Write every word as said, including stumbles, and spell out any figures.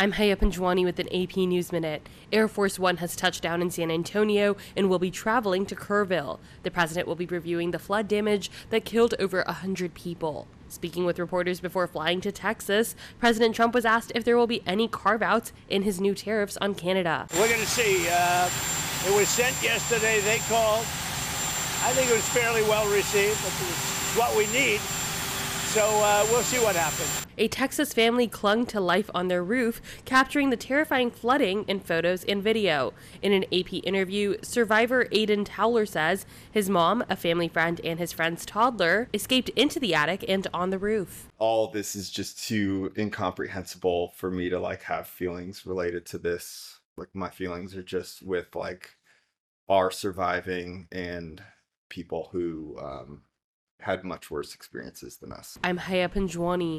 I'm Haya Panjwani with an A P News Minute. Air Force One has touched down in San Antonio and will be traveling to Kerrville. The president will be reviewing the flood damage that killed over one hundred people. Speaking with reporters before flying to Texas, President Trump was asked if there will be any carve-outs in his new tariffs on Canada. We're going to see. Uh, it was sent yesterday. They called. I think it was fairly well received. It's what we need. So uh, we'll see what happens. A Texas family clung to life on their roof, capturing the terrifying flooding in photos and video. In an A P interview, survivor Aiden Towler says his mom, a family friend, and his friend's toddler escaped into the attic and on the roof. All this is just too incomprehensible for me to like have feelings related to this. Like my feelings are just with like our surviving and people who um, had much worse experiences than us. I'm Haya Panjwani.